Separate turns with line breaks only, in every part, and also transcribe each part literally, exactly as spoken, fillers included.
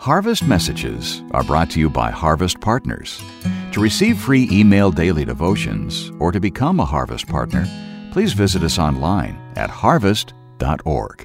Harvest Messages are brought to you by Harvest Partners. To receive free email daily devotions or to become a Harvest Partner, please visit us online at harvest dot org.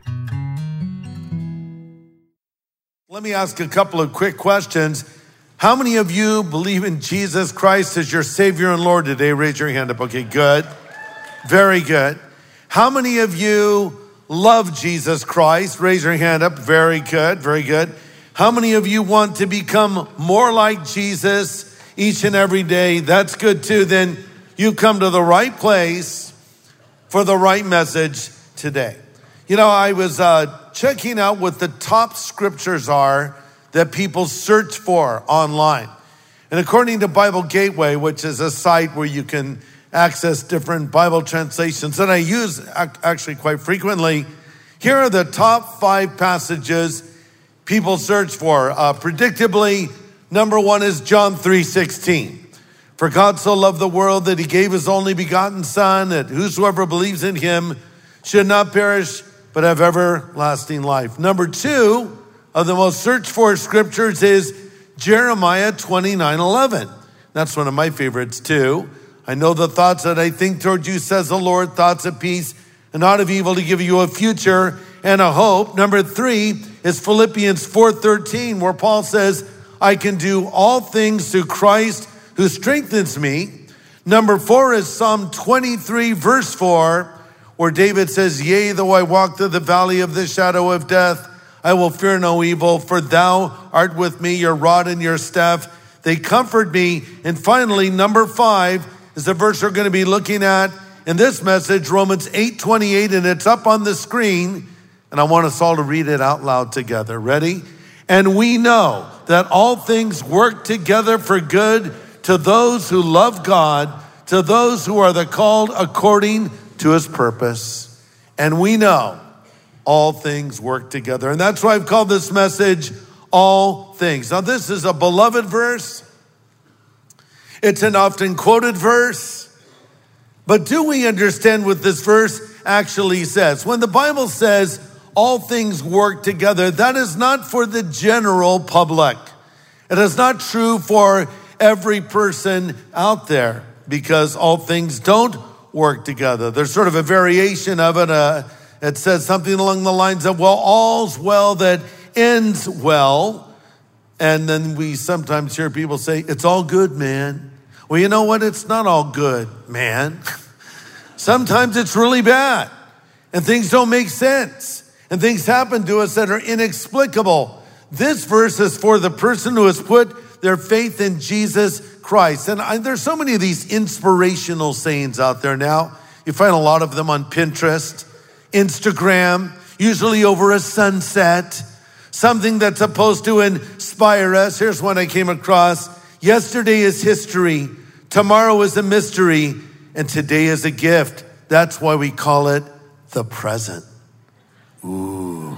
Let me ask a couple of quick questions. How many of you believe in Jesus Christ as your Savior and Lord today? Raise your hand up. Okay, good. Very good. How many of you love Jesus Christ? Raise your hand up. Very good, very good. How many of you want to become more like Jesus each and every day? That's good too. Then you come to the right place for the right message today. You know, I was uh, checking out what the top scriptures are that people search for online. And according to Bible Gateway, which is a site where you can access different Bible translations that I use actually quite frequently, here are the top five passages people search for. Uh, predictably, number one is John three sixteen. For God so loved the world that he gave his only begotten Son, that whosoever believes in him should not perish, but have everlasting life. Number two of the most searched for scriptures is Jeremiah twenty-nine eleven. That's one of my favorites too. I know the thoughts that I think toward you, says the Lord, thoughts of peace and not of evil, to give you a future and a hope. Number three is Philippians four thirteen, where Paul says, I can do all things through Christ who strengthens me. Number four is Psalm twenty-three, verse four, where David says, yea, though I walk through the valley of the shadow of death, I will fear no evil, for thou art with me, your rod and your staff, they comfort me. And finally, number five is the verse we're going to be looking at in this message, Romans eight twenty-eight, and it's up on the screen. And I want us all to read it out loud together. Ready? And we know that all things work together for good to those who love God, to those who are the called according to his purpose. And we know all things work together. And that's why I've called this message, All Things. Now, this is a beloved verse. It's an often quoted verse. But do we understand what this verse actually says? When the Bible says all things work together, that is not for the general public. It is not true for every person out there, because all things don't work together. There's sort of a variation of it. Uh, it says something along the lines of, well, all's well that ends well. And then we sometimes hear people say, it's all good, man. Well, you know what? It's not all good, man. Sometimes it's really bad, and things don't make sense, and things happen to us that are inexplicable. This verse is for the person who has put their faith in Jesus Christ. And I, there's so many of these inspirational sayings out there now. You find a lot of them on Pinterest, Instagram, usually over a sunset, something that's supposed to inspire us. Here's one I came across. Yesterday is history, tomorrow is a mystery, and today is a gift. That's why we call it the present. Ooh,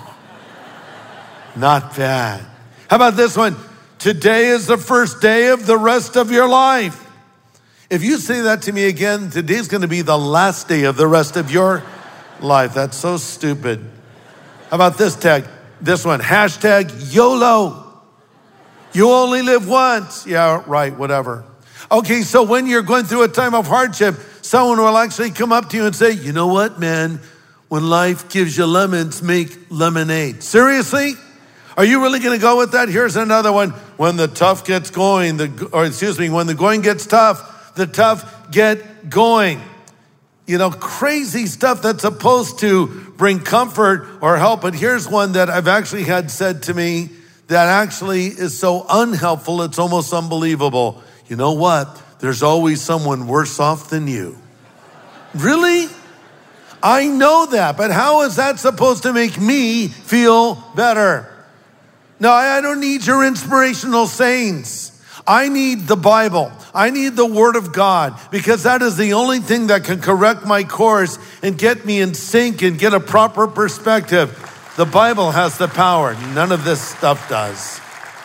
not bad. How about this one? Today is the first day of the rest of your life. If you say that to me again, today's gonna be the last day of the rest of your life. That's so stupid. How about this tag? This one, hashtag YOLO. You only live once. Yeah, right, whatever. Okay, so when you're going through a time of hardship, someone will actually come up to you and say, you know what, man? When life gives you lemons, make lemonade. Seriously? Are you really gonna go with that? Here's another one. When the tough gets going, the, or excuse me, when the going gets tough, the tough get going. You know, crazy stuff that's supposed to bring comfort or help. But here's one that I've actually had said to me that actually is so unhelpful, it's almost unbelievable. You know what? There's always someone worse off than you. Really? I know that, but how is that supposed to make me feel better? No, I don't need your inspirational sayings. I need the Bible. I need the Word of God, because that is the only thing that can correct my course and get me in sync and get a proper perspective. The Bible has the power. None of this stuff does.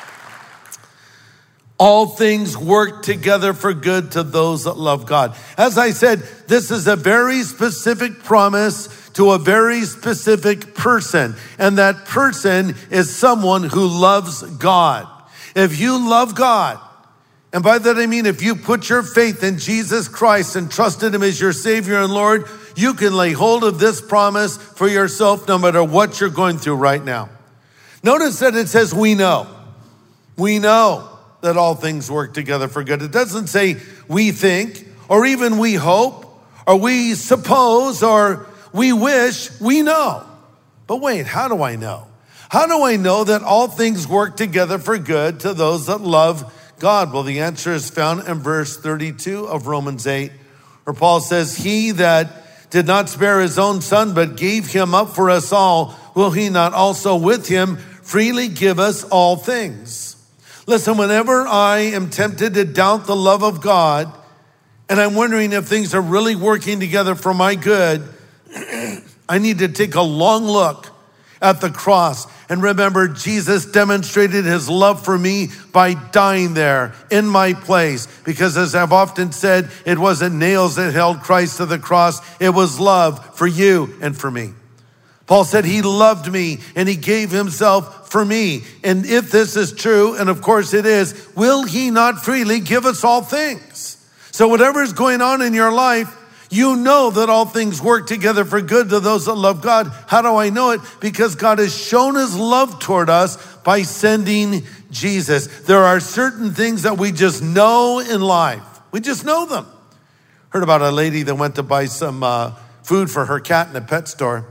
All things work together for good to those that love God. As I said, this is a very specific promise to a very specific person, and that person is someone who loves God. If you love God, and by that I mean if you put your faith in Jesus Christ and trusted him as your Savior and Lord, you can lay hold of this promise for yourself no matter what you're going through right now. Notice that it says we know. We know that all things work together for good. It doesn't say we think, or even we hope, or we suppose, or we wish. We know. But wait, how do I know? How do I know that all things work together for good to those that love God? Well, the answer is found in verse thirty-two of Romans eight, where Paul says, he that did not spare his own son, but gave him up for us all, will he not also with him freely give us all things? Listen, whenever I am tempted to doubt the love of God, and I'm wondering if things are really working together for my good, I need to take a long look at the cross and remember Jesus demonstrated his love for me by dying there in my place. Because as I've often said, it wasn't nails that held Christ to the cross. It was love for you and for me. Paul said he loved me and he gave himself for me. And if this is true, and of course it is, will he not freely give us all things? So whatever is going on in your life, you know that all things work together for good to those that love God. How do I know it? Because God has shown his love toward us by sending Jesus. There are certain things that we just know in life. We just know them. Heard about a lady that went to buy some uh, food for her cat in a pet store.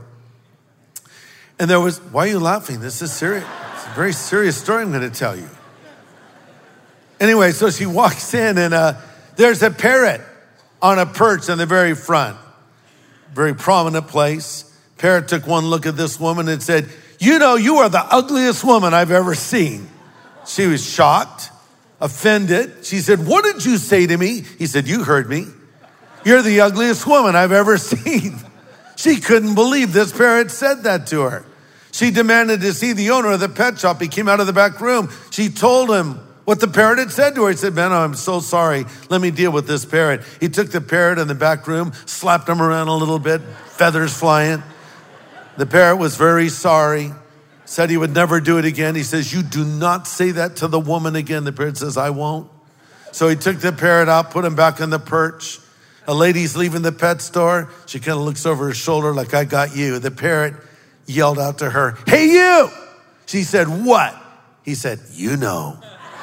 And there was, why are you laughing? This is serious. It's a very serious story I'm going to tell you. Anyway, so she walks in and uh, there's a parrot on a perch in the very front. Very prominent place. Parrot took one look at this woman and said, you know, you are the ugliest woman I've ever seen. She was shocked, offended. She said, what did you say to me? He said, you heard me. You're the ugliest woman I've ever seen. She couldn't believe this parrot said that to her. She demanded to see the owner of the pet shop. He came out of the back room. She told him what the parrot had said to her. He said, man, I'm so sorry. Let me deal with this parrot. He took the parrot in the back room, slapped him around a little bit, feathers flying. The parrot was very sorry, said he would never do it again. He says, you do not say that to the woman again. The parrot says, I won't. So he took the parrot out, put him back on the perch. A lady's leaving the pet store. She kind of looks over her shoulder like, I got you. The parrot yelled out to her, hey, you. She said, what? He said, you know.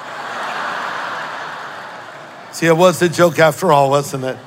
See, it was a joke after all, wasn't it?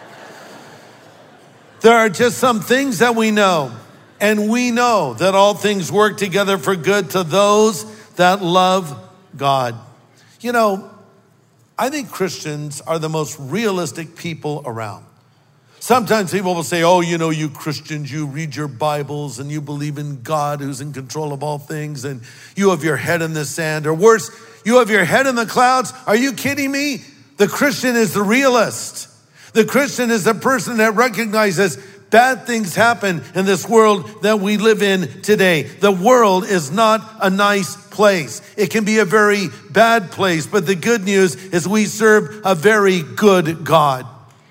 There are just some things that we know, and we know that all things work together for good to those that love God. You know, I think Christians are the most realistic people around. Sometimes people will say, oh, you know, you Christians, you read your Bibles and you believe in God who's in control of all things and you have your head in the sand, or worse, you have your head in the clouds. Are you kidding me? The Christian is the realist. The Christian is the person that recognizes bad things happen in this world that we live in today. The world is not a nice place. It can be a very bad place, but the good news is we serve a very good God.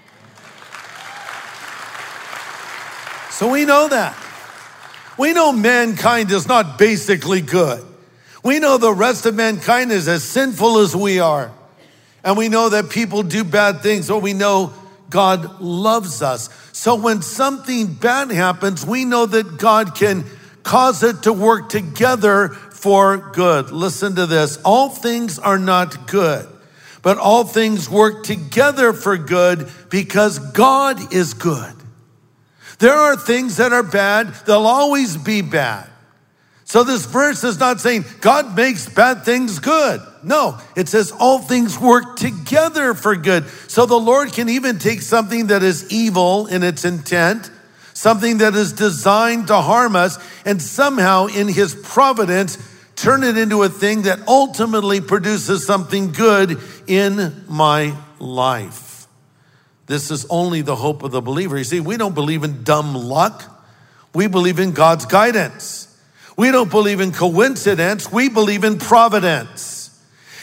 So we know that. We know mankind is not basically good. We know the rest of mankind is as sinful as we are. And we know that people do bad things, but we know God loves us. So when something bad happens, we know that God can cause it to work together for good. Listen to this. All things are not good, but all things work together for good because God is good. There are things that are bad. They'll always be bad. So this verse is not saying God makes bad things good. No, it says all things work together for good. So the Lord can even take something that is evil in its intent, something that is designed to harm us, and somehow in his providence, turn it into a thing that ultimately produces something good in my life. This is only the hope of the believer. You see, we don't believe in dumb luck. We believe in God's guidance. We don't believe in coincidence. We believe in providence.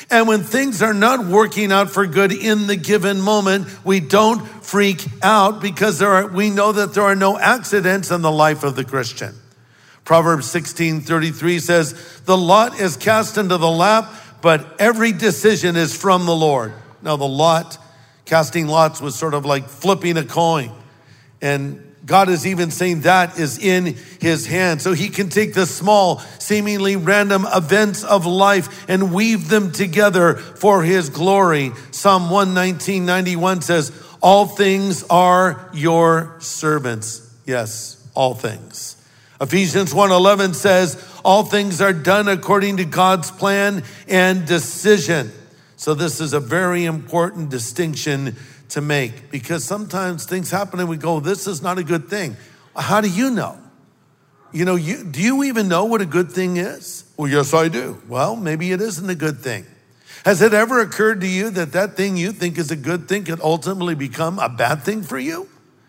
And when things are not working out for good in the given moment, we don't freak out because there are, we know that there are no accidents in the life of the Christian. Proverbs sixteen thirty-three says, the lot is cast into the lap, but every decision is from the Lord. Now the lot, casting lots was sort of like flipping a coin. And God is even saying that is in his hand. So he can take the small, seemingly random events of life and weave them together for his glory. Psalm one nineteen ninety-one says, all things are your servants. Yes, all things. Ephesians one eleven says, all things are done according to God's plan and decision. So this is a very important distinction to make, because sometimes things happen and we go, this is not a good thing. How do you know? You know, you, do you even know what a good thing is? Well, yes, I do. Well, maybe it isn't a good thing. Has it ever occurred to you that that thing you think is a good thing could ultimately become a bad thing for you?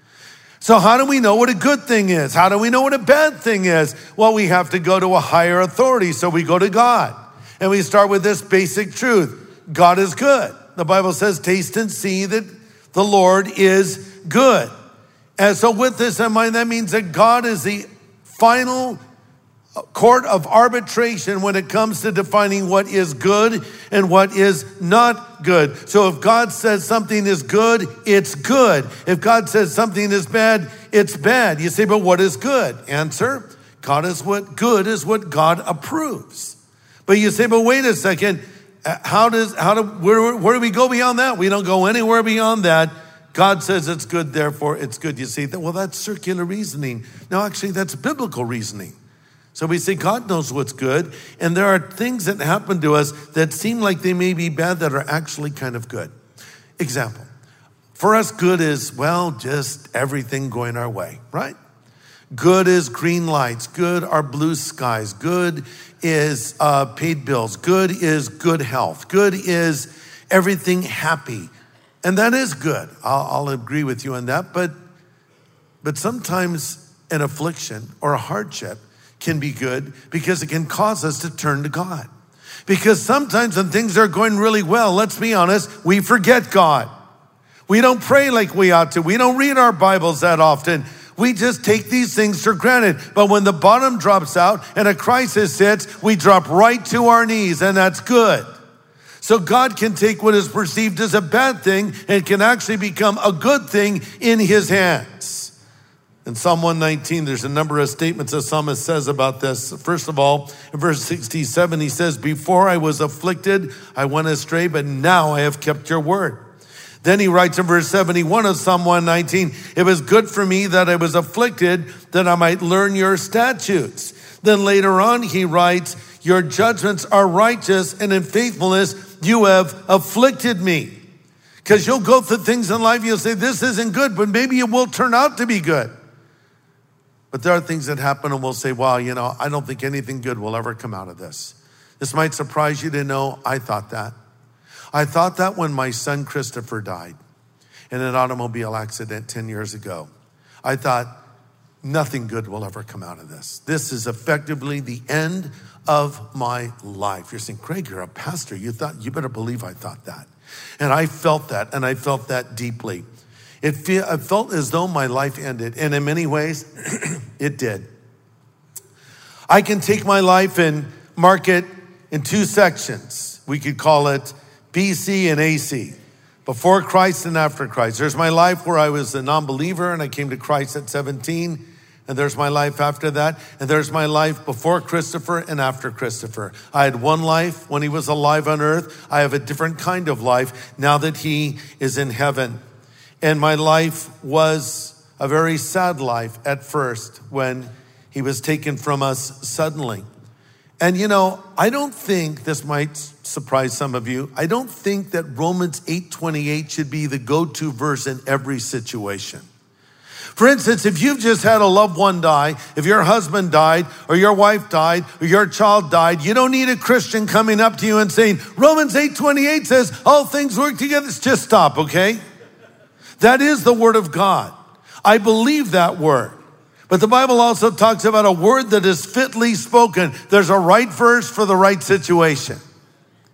So how do we know what a good thing is? How do we know what a bad thing is? Well, we have to go to a higher authority. So we go to God and we start with this basic truth. God is good. The Bible says, taste and see that the Lord is good. And so with this in mind, that means that God is the final court of arbitration when it comes to defining what is good and what is not good. So if God says something is good, it's good. If God says something is bad, it's bad. You say, but what is good? Answer, God is what good is what God approves. But you say, but wait a second, how does, how do, where, where do we go beyond that? We don't go anywhere beyond that. God says it's good, therefore it's good. You see, well, that's circular reasoning. No, actually, that's biblical reasoning. So we say God knows what's good, and there are things that happen to us that seem like they may be bad that are actually kind of good. Example, for us, good is, well, just everything going our way, right? Good is green lights. Good are blue skies. Good is uh, paid bills. Good is good health. Good is everything happy. And that is good. I'll, I'll agree with you on that. But, but sometimes an affliction or a hardship can be good because it can cause us to turn to God. Because sometimes when things are going really well, let's be honest, we forget God. We don't pray like we ought to. We don't read our Bibles that often. We just take these things for granted. But when the bottom drops out and a crisis hits, we drop right to our knees, and that's good. So God can take what is perceived as a bad thing and can actually become a good thing in his hands. In Psalm one nineteen, there's a number of statements the psalmist says about this. First of all, in verse sixty-seven, he says, before I was afflicted, I went astray, but now I have kept your word. Then he writes in verse seventy-one of Psalm one nineteen, it was good for me that I was afflicted, that I might learn your statutes. Then later on, he writes, your judgments are righteous, and in faithfulness, you have afflicted me. Because you'll go through things in life, you'll say, this isn't good, but maybe it will turn out to be good. But there are things that happen and we'll say, well, you know, I don't think anything good will ever come out of this. This might surprise you to know I thought that. I thought that when my son Christopher died in an automobile accident ten years ago. I thought nothing good will ever come out of this. This is effectively the end of my life. You're saying, Craig, you're a pastor. You thought, you better believe I thought that. And I felt that, and I felt that deeply. It, feel, it felt as though my life ended, and in many ways, it did. I can take my life and mark it in two sections. We could call it B C and A C, before Christ and after Christ. There's my life where I was a non-believer and I came to Christ at seventeen. And there's my life after that. And there's my life before Christopher and after Christopher. I had one life when he was alive on earth. I have a different kind of life now that he is in heaven. And my life was a very sad life at first when he was taken from us suddenly. And you know, I don't think, this might surprise some of you, I don't think that Romans eight twenty-eight should be the go-to verse in every situation. For instance, if you've just had a loved one die, if your husband died, or your wife died, or your child died, you don't need a Christian coming up to you and saying, Romans eight twenty-eight says, all things work together. Just stop, okay? That is the word of God. I believe that word. But the Bible also talks about a word that is fitly spoken. There's a right verse for the right situation.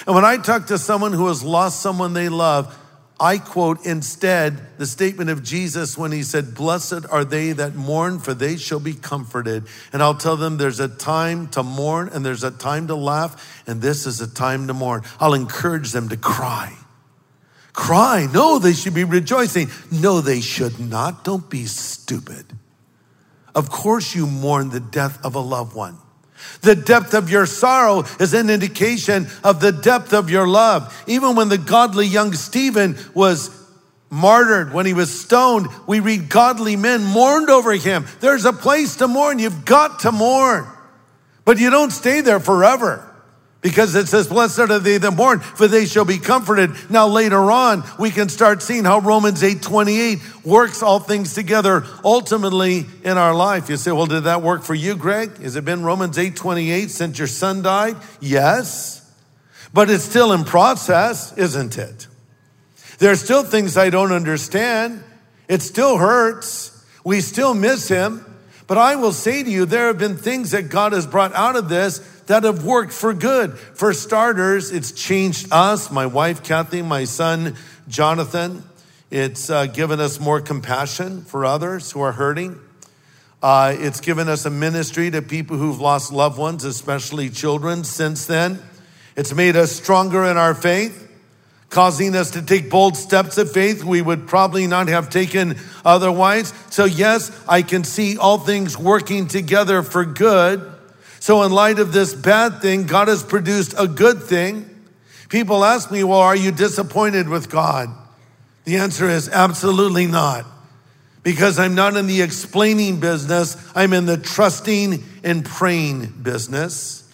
And when I talk to someone who has lost someone they love, I quote instead the statement of Jesus when he said, blessed are they that mourn, for they shall be comforted. And I'll tell them there's a time to mourn and there's a time to laugh, and this is a time to mourn. I'll encourage them to cry. Cry. No, they should be rejoicing. No, they should not. Don't be stupid. Of course you mourn the death of a loved one. The depth of your sorrow is an indication of the depth of your love. Even when the godly young Stephen was martyred, when he was stoned, we read godly men mourned over him. There's a place to mourn. You've got to mourn. But you don't stay there forever. Because it says, blessed are they that mourn, for they shall be comforted. Now later on, we can start seeing how Romans eight twenty-eight works all things together ultimately in our life. You say, well, did that work for you, Greg? Has it been Romans eight twenty-eight since your son died? Yes. But it's still in process, isn't it? There are still things I don't understand. It still hurts. We still miss him. But I will say to you, there have been things that God has brought out of this that have worked for good. For starters, it's changed us, my wife, Kathy, my son, Jonathan. It's uh, given us more compassion for others who are hurting. Uh, it's given us a ministry to people who've lost loved ones, especially children, since then. It's made us stronger in our faith, causing us to take bold steps of faith we would probably not have taken otherwise. So yes, I can see all things working together for good. So in light of this bad thing, God has produced a good thing. People ask me, well, are you disappointed with God? The answer is absolutely not. Because I'm not in the explaining business. I'm in the trusting and praying business.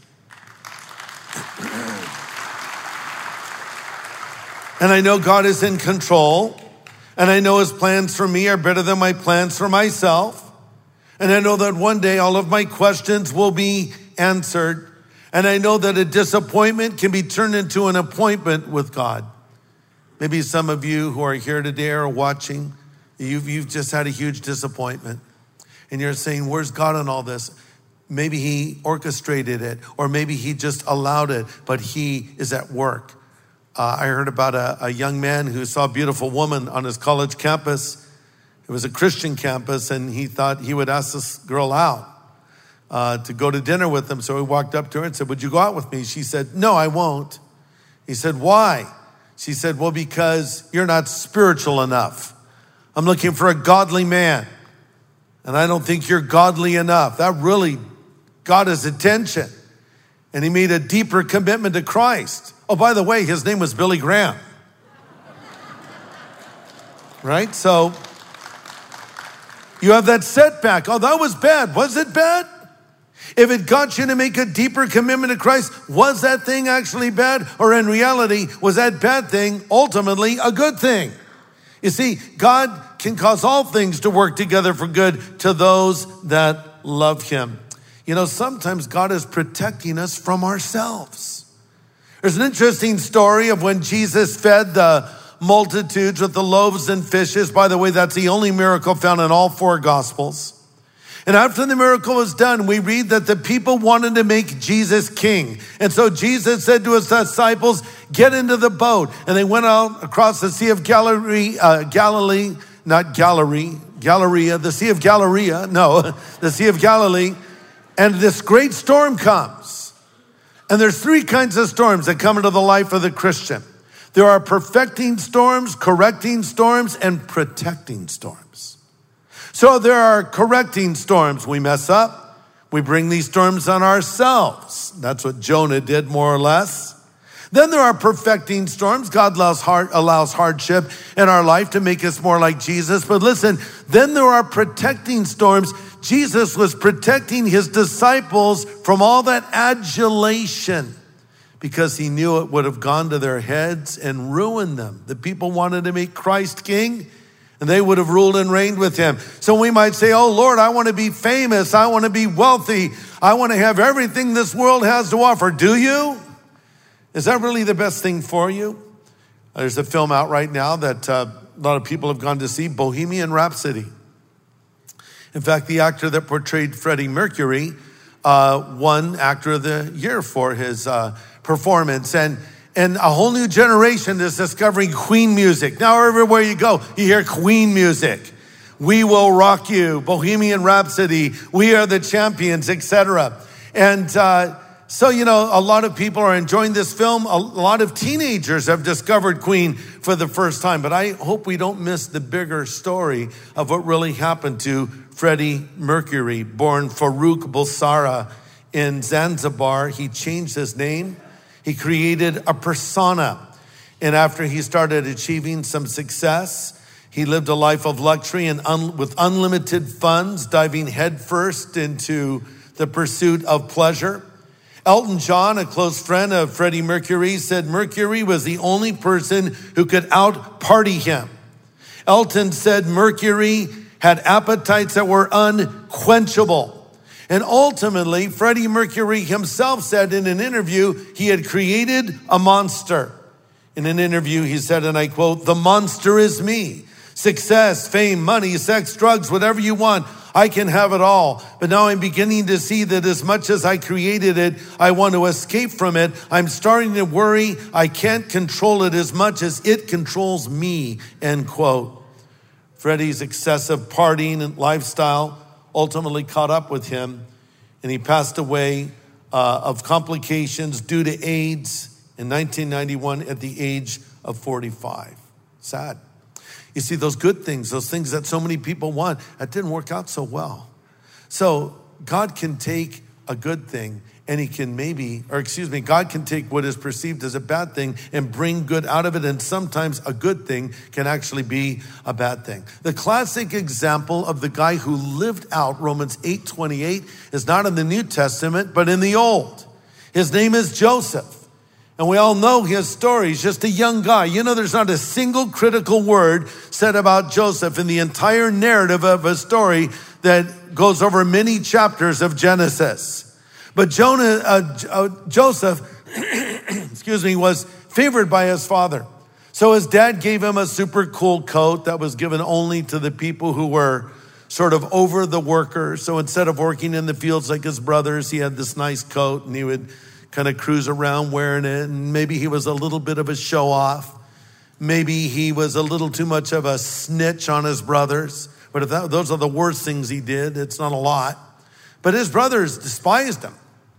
And I know God is in control. And I know his plans for me are better than my plans for myself. And I know that one day all of my questions will be answered. And I know that a disappointment can be turned into an appointment with God. Maybe some of you who are here today or watching, you've, you've just had a huge disappointment. And you're saying, where's God in all this? Maybe he orchestrated it, or maybe he just allowed it, but he is at work. Uh, I heard about a, a young man who saw a beautiful woman on his college campus. It was a Christian campus, and he thought he would ask this girl out uh, to go to dinner with him. So he walked up to her and said, would you go out with me? She said, no, I won't. He said, why? She said, well, because you're not spiritual enough. I'm looking for a godly man, and I don't think you're godly enough. That really got his attention, and he made a deeper commitment to Christ. Oh, by the way, his name was Billy Graham. Right? So you have that setback. Oh, that was bad. Was it bad? If it got you to make a deeper commitment to Christ, was that thing actually bad? Or in reality, was that bad thing ultimately a good thing? You see, God can cause all things to work together for good to those that love him. You know, sometimes God is protecting us from ourselves. There's an interesting story of when Jesus fed the multitudes with the loaves and fishes. By the way, that's the only miracle found in all four Gospels. And after the miracle was done, we read that the people wanted to make Jesus king. And so Jesus said to his disciples, get into the boat. And they went out across the Sea of Galilee, uh, Galilee, not Galilee, Galleria, the Sea of Galilee, no, the Sea of Galilee. And this great storm comes. And there's three kinds of storms that come into the life of the Christian. There are perfecting storms, correcting storms, and protecting storms. So there are correcting storms. We mess up. We bring these storms on ourselves. That's what Jonah did, more or less. Then there are perfecting storms. God allows, hard, allows hardship in our life to make us more like Jesus. But listen, then there are protecting storms. Jesus was protecting his disciples from all that adulation, because he knew it would have gone to their heads and ruined them. The people wanted to make Christ king, and they would have ruled and reigned with him. So we might say, oh Lord, I want to be famous. I want to be wealthy. I want to have everything this world has to offer. Do you? Is that really the best thing for you? There's a film out right now that uh, a lot of people have gone to see, Bohemian Rhapsody. In fact, the actor that portrayed Freddie Mercury uh, won Actor of the Year for his uh, performance. And And a whole new generation is discovering Queen music. Now everywhere you go, you hear Queen music. We Will Rock You, Bohemian Rhapsody, We Are the Champions, et cetera. And uh, so, you know, a lot of people are enjoying this film. A lot of teenagers have discovered Queen for the first time. But I hope we don't miss the bigger story of what really happened to Freddie Mercury, born Farouk Bulsara in Zanzibar. He changed his name. He created a persona. And after he started achieving some success, he lived a life of luxury and un- with unlimited funds, diving headfirst into the pursuit of pleasure. Elton John, a close friend of Freddie Mercury, said Mercury was the only person who could out-party him. Elton said Mercury had appetites that were unquenchable. And ultimately, Freddie Mercury himself said in an interview, he had created a monster. In an interview, he said, and I quote, "The monster is me. Success, fame, money, sex, drugs, whatever you want, I can have it all. But now I'm beginning to see that as much as I created it, I want to escape from it. I'm starting to worry I can't control it as much as it controls me," end quote. Freddie's excessive partying and lifestyle ultimately caught up with him, and he passed away uh, of complications due to AIDS in nineteen ninety-one at the age of forty-five. Sad. You see, those good things, those things that so many people want, that didn't work out so well. So God can take a good thing and he can maybe, or excuse me, God can take what is perceived as a bad thing and bring good out of it. And sometimes a good thing can actually be a bad thing. The classic example of the guy who lived out Romans eight twenty-eight is not in the New Testament, but in the Old. His name is Joseph. And we all know his story. He's just a young guy. You know, there's not a single critical word said about Joseph in the entire narrative of a story that goes over many chapters of Genesis. But Jonah, uh, uh, Joseph, excuse me, was favored by his father. So his dad gave him a super cool coat that was given only to the people who were sort of over the workers. So instead of working in the fields like his brothers, he had this nice coat and he would kind of cruise around wearing it. And maybe he was a little bit of a show off. Maybe he was a little too much of a snitch on his brothers. But if that, those are the worst things he did, it's not a lot. But his brothers despised him.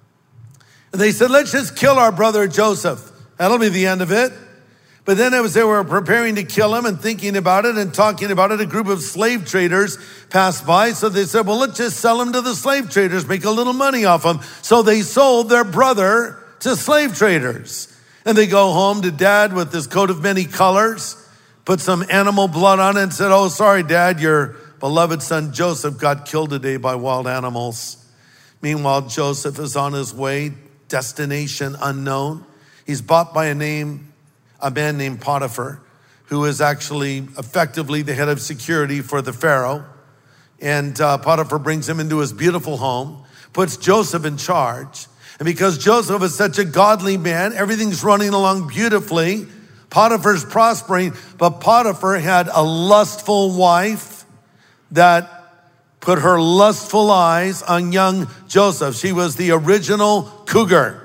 And they said, let's just kill our brother Joseph. That'll be the end of it. But then as they were preparing to kill him and thinking about it and talking about it, a group of slave traders passed by. So they said, well, let's just sell him to the slave traders, make a little money off him. So they sold their brother to slave traders. And they go home to dad with this coat of many colors, put some animal blood on it and said, oh, sorry, Dad, your beloved son Joseph got killed today by wild animals. Meanwhile, Joseph is on his way, destination unknown. He's bought by a name, a man named Potiphar, who is actually effectively the head of security for the Pharaoh. And uh, Potiphar brings him into his beautiful home, puts Joseph in charge. And because Joseph is such a godly man, everything's running along beautifully. Potiphar's prospering, but Potiphar had a lustful wife that put her lustful eyes on young Joseph. She was the original cougar.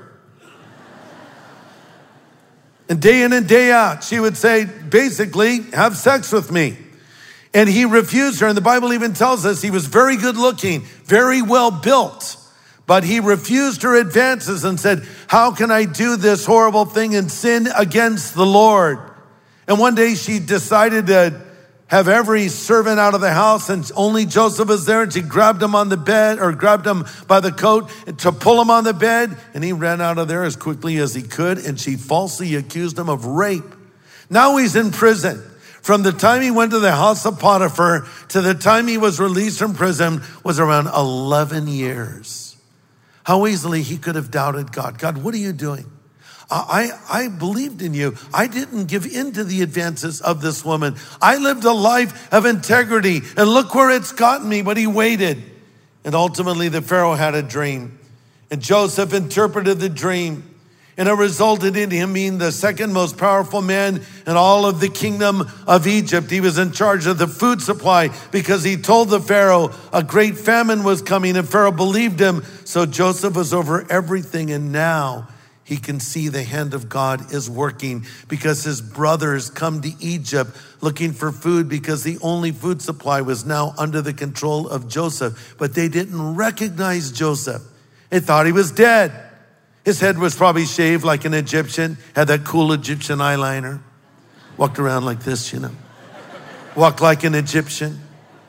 And day in and day out, she would say, basically, have sex with me. And he refused her. And the Bible even tells us he was very good looking, very well built. But he refused her advances and said, how can I do this horrible thing and sin against the Lord? And one day she decided to have every servant out of the house and only Joseph was there. And she grabbed him on the bed or grabbed him by the coat to pull him on the bed. And he ran out of there as quickly as he could. And she falsely accused him of rape. Now he's in prison. From the time he went to the house of Potiphar to the time he was released from prison was around eleven years. How easily he could have doubted God. God, what are you doing? I, I believed in you. I didn't give in to the advances of this woman. I lived a life of integrity, and look where it's gotten me, but he waited. And ultimately the Pharaoh had a dream, and Joseph interpreted the dream, and it resulted in him being the second most powerful man in all of the kingdom of Egypt. He was in charge of the food supply because he told the Pharaoh a great famine was coming, and Pharaoh believed him. So Joseph was over everything, and now he can see the hand of God is working because his brothers come to Egypt looking for food because the only food supply was now under the control of Joseph. But they didn't recognize Joseph. They thought he was dead. His head was probably shaved like an Egyptian, had that cool Egyptian eyeliner, walked around like this, you know, walked like an Egyptian.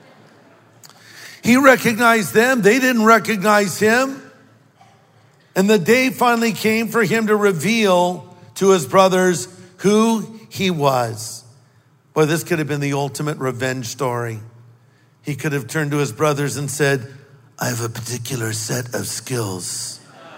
He recognized them. They didn't recognize him. And the day finally came for him to reveal to his brothers who he was. Boy, this could have been the ultimate revenge story. He could have turned to his brothers and said, I have a particular set of skills.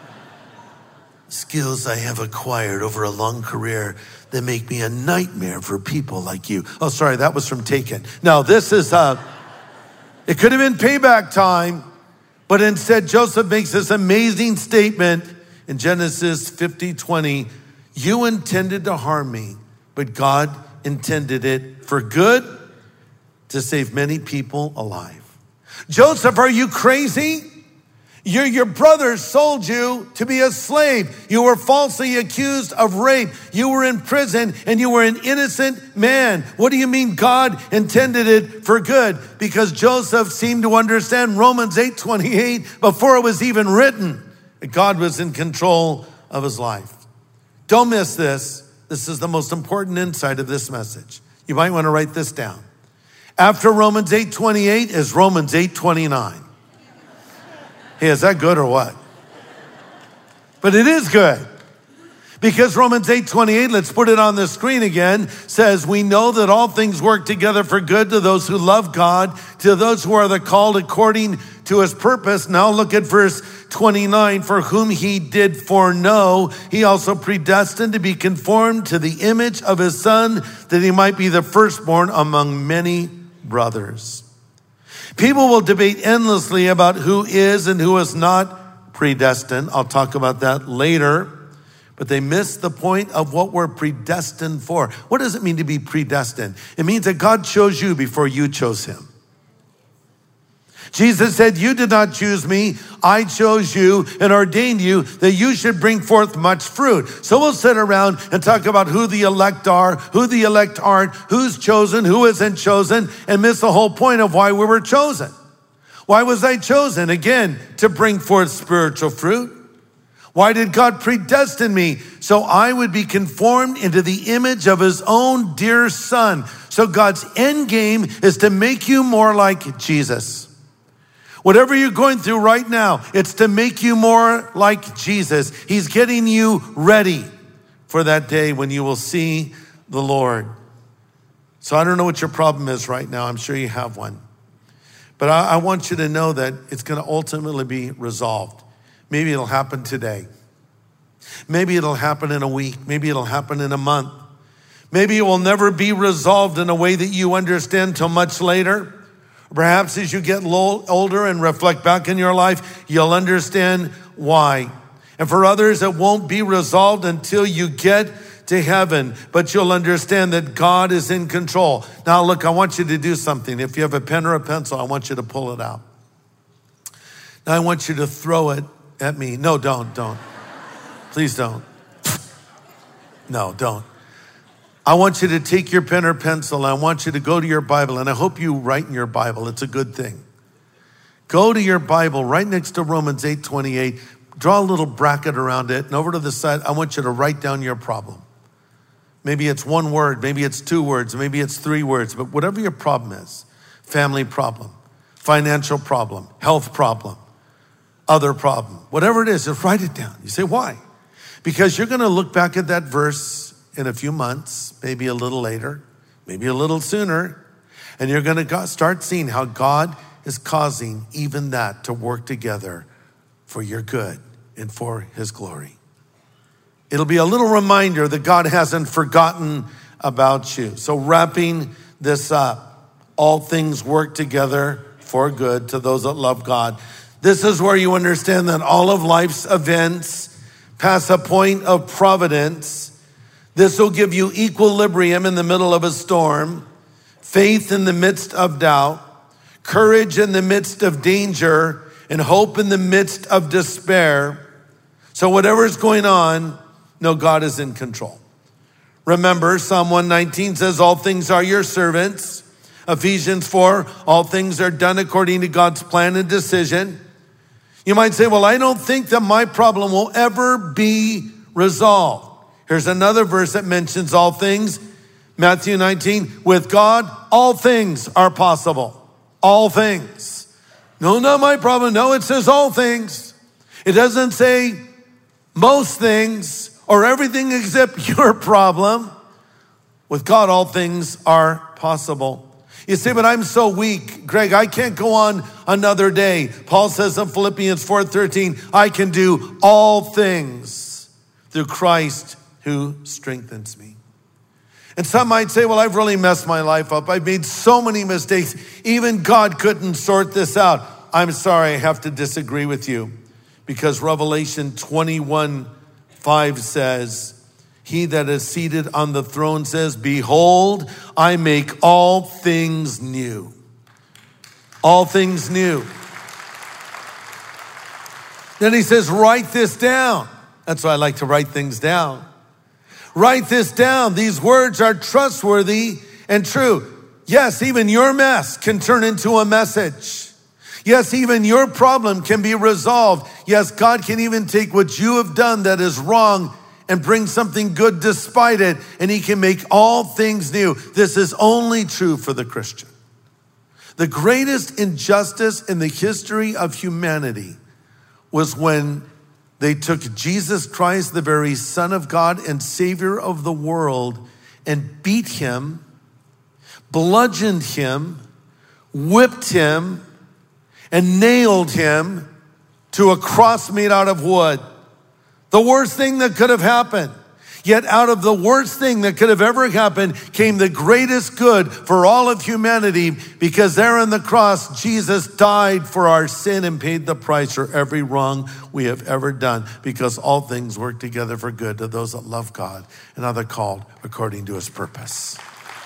Skills I have acquired over a long career that make me a nightmare for people like you. Oh, sorry, that was from Taken. No, this is, uh, it could have been payback time. But instead, Joseph makes this amazing statement in Genesis fifty twenty. You intended to harm me, but God intended it for good to save many people alive. Joseph, are you crazy? Your, your brothers sold you to be a slave. You were falsely accused of rape. You were in prison and you were an innocent man. What do you mean God intended it for good? Because Joseph seemed to understand Romans eight twenty-eight before it was even written. That God was in control of his life. Don't miss this. This is the most important insight of this message. You might want to write this down. After Romans eight twenty-eight is Romans eight twenty-nine. Hey, is that good or what? But it is good. Because Romans eight twenty-eight, let's put it on the screen again, says, we know that all things work together for good to those who love God, to those who are the called according to his purpose. Now look at verse twenty-nine. For whom he did foreknow, he also predestined to be conformed to the image of his son, that he might be the firstborn among many brothers. People will debate endlessly about who is and who is not predestined. I'll talk about that later. But they miss the point of what we're predestined for. What does it mean to be predestined? It means that God chose you before you chose him. Jesus said, you did not choose me. I chose you and ordained you that you should bring forth much fruit. So we'll sit around and talk about who the elect are, who the elect aren't, who's chosen, who isn't chosen, and miss the whole point of why we were chosen. Why was I chosen? Again, to bring forth spiritual fruit. Why did God predestine me? So I would be conformed into the image of his own dear son. So God's end game is to make you more like Jesus. Whatever you're going through right now, it's to make you more like Jesus. He's getting you ready for that day when you will see the Lord. So I don't know what your problem is right now. I'm sure you have one. But I, I want you to know that it's going to ultimately be resolved. Maybe it'll happen today. Maybe it'll happen in a week. Maybe it'll happen in a month. Maybe it will never be resolved in a way that you understand till much later. Perhaps as you get older and reflect back in your life, you'll understand why. And for others, it won't be resolved until you get to heaven, but you'll understand that God is in control. Now, look, I want you to do something. If you have a pen or a pencil, I want you to pull it out. Now, I want you to throw it at me. No, don't, don't. Please don't. No, don't. I want you to take your pen or pencil. I want you to go to your Bible, and I hope you write in your Bible. It's a good thing. Go to your Bible right next to Romans eight twenty-eight. Draw a little bracket around it, and over to the side, I want you to write down your problem. Maybe it's one word, maybe it's two words, maybe it's three words, but whatever your problem is, family problem, financial problem, health problem, other problem, whatever it is, just write it down. You say, why? Because you're going to look back at that verse in a few months, maybe a little later, maybe a little sooner, and you're going to start seeing how God is causing even that to work together for your good and for his glory. It'll be a little reminder that God hasn't forgotten about you. So wrapping this up, all things work together for good to those that love God. This is where you understand that all of life's events pass a point of providence. This will give you equilibrium in the middle of a storm, faith in the midst of doubt, courage in the midst of danger, and hope in the midst of despair. So whatever's going on, No, God is in control. Remember, Psalm one nineteen says, all things are your servants. Ephesians four, all things are done according to God's plan and decision. You might say, well, I don't think that my problem will ever be resolved. Here's another verse that mentions all things. Matthew nineteen, with God, all things are possible. All things. No, not my problem. No, it says all things. It doesn't say most things or everything except your problem. With God, all things are possible. You say, but I'm so weak. Greg, I can't go on another day. Paul says in Philippians four thirteen, I can do all things through Christ who strengthens me. And some might say, well, I've really messed my life up. I've made so many mistakes. Even God couldn't sort this out. I'm sorry, I have to disagree with you, because Revelation twenty-one five says, he that is seated on the throne says, behold, I make all things new. All things new. Then he says, write this down. That's why I like to write things down. Write this down. These words are trustworthy and true. Yes, even your mess can turn into a message. Yes, even your problem can be resolved. Yes, God can even take what you have done that is wrong and bring something good despite it, and he can make all things new. This is only true for the Christian. The greatest injustice in the history of humanity was when they took Jesus Christ, the very Son of God and Savior of the world, and beat him, bludgeoned him, whipped him, and nailed him to a cross made out of wood. The worst thing that could have happened. Yet out of the worst thing that could have ever happened came the greatest good for all of humanity, because there on the cross, Jesus died for our sin and paid the price for every wrong we have ever done, because all things work together for good to those that love God and are called according to his purpose.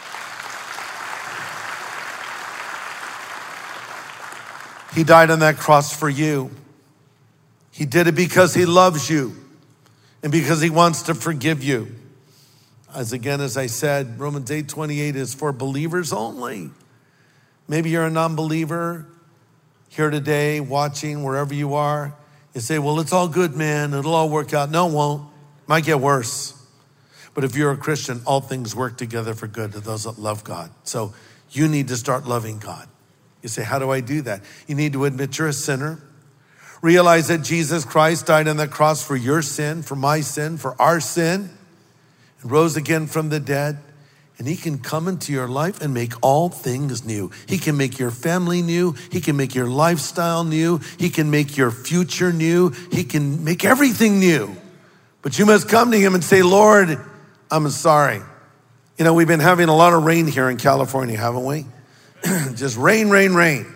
He died on that cross for you. He did it because he loves you and because he wants to forgive you. As again, as I said, Romans eight twenty-eight is for believers only. Maybe you're a non-believer here today, watching wherever you are. You say, well, it's all good, man. It'll all work out. No, it won't. It might get worse. But if you're a Christian, all things work together for good to those that love God. So you need to start loving God. You say, how do I do that? You need to admit you're a sinner. Realize that Jesus Christ died on the cross for your sin, for my sin, for our sin, and rose again from the dead. And he can come into your life and make all things new. He can make your family new. He can make your lifestyle new. He can make your future new. He can make everything new. But you must come to him and say, Lord, I'm sorry. You know, we've been having a lot of rain here in California, haven't we? Just rain, rain, rain.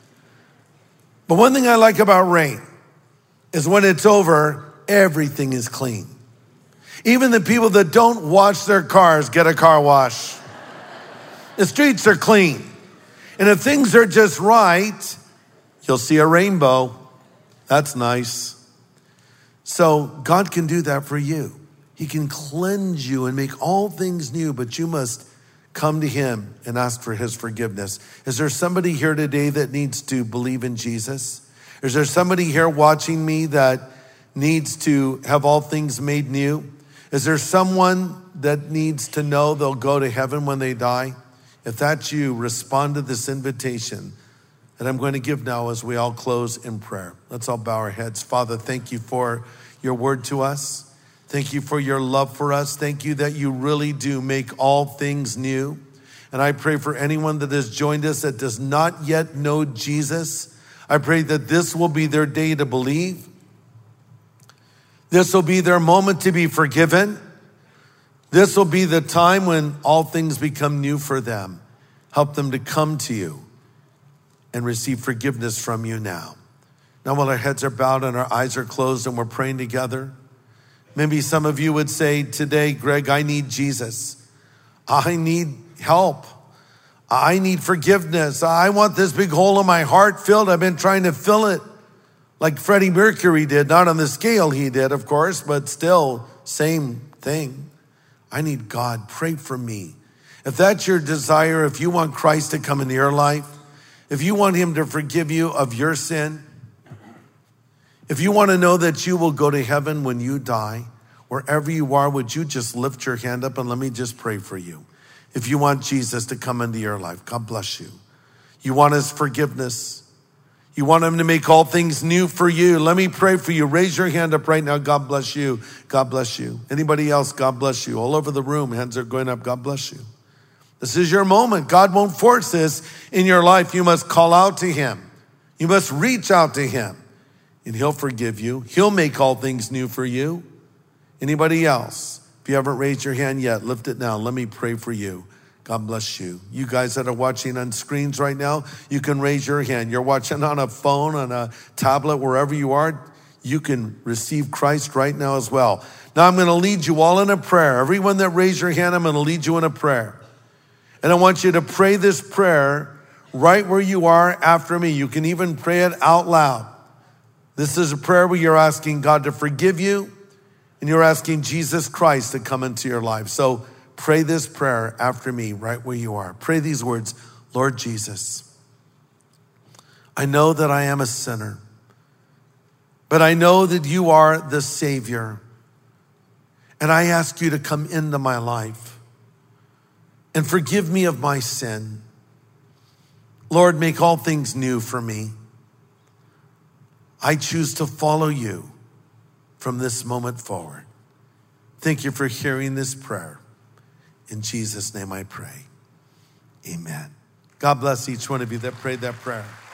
But one thing I like about rain is when it's over, everything is clean. Even the people that don't wash their cars get a car wash. The streets are clean. And if things are just right, you'll see a rainbow. That's nice. So God can do that for you. He can cleanse you and make all things new, but you must come to him and ask for his forgiveness. Is there somebody here today that needs to believe in Jesus? Is there somebody here watching me that needs to have all things made new? Is there someone that needs to know they'll go to heaven when they die? If that's you, respond to this invitation that I'm going to give now as we all close in prayer. Let's all bow our heads. Father, thank you for your word to us. Thank you for your love for us. Thank you that you really do make all things new. And I pray for anyone that has joined us that does not yet know Jesus. I pray that this will be their day to believe. This will be their moment to be forgiven. This will be the time when all things become new for them. Help them to come to you and receive forgiveness from you now. Now, while our heads are bowed and our eyes are closed and we're praying together, maybe some of you would say today, Greg, I need Jesus. I need help. I need forgiveness. I want this big hole in my heart filled. I've been trying to fill it like Freddie Mercury did, not on the scale he did, of course, but still same thing. I need God. Pray for me. If that's your desire, if you want Christ to come into your life, if you want him to forgive you of your sin, if you want to know that you will go to heaven when you die, wherever you are, would you just lift your hand up and let me just pray for you. If you want Jesus to come into your life, God bless you. You want his forgiveness. You want him to make all things new for you. Let me pray for you. Raise your hand up right now. God bless you. God bless you. Anybody else? God bless you. All over the room, hands are going up. God bless you. This is your moment. God won't force this in your life. You must call out to him. You must reach out to him, and he'll forgive you. He'll make all things new for you. Anybody else? If you haven't raised your hand yet, lift it now. Let me pray for you. God bless you. You guys that are watching on screens right now, you can raise your hand. You're watching on a phone, on a tablet, wherever you are, you can receive Christ right now as well. Now I'm going to lead you all in a prayer. Everyone that raised your hand, I'm going to lead you in a prayer. And I want you to pray this prayer right where you are after me. You can even pray it out loud. This is a prayer where you're asking God to forgive you, and you're asking Jesus Christ to come into your life. So pray this prayer after me right where you are. Pray these words. Lord Jesus, I know that I am a sinner, but I know that you are the Savior. And I ask you to come into my life and forgive me of my sin. Lord, make all things new for me. I choose to follow you from this moment forward. Thank you for hearing this prayer. In Jesus' name I pray. Amen. God bless each one of you that prayed that prayer.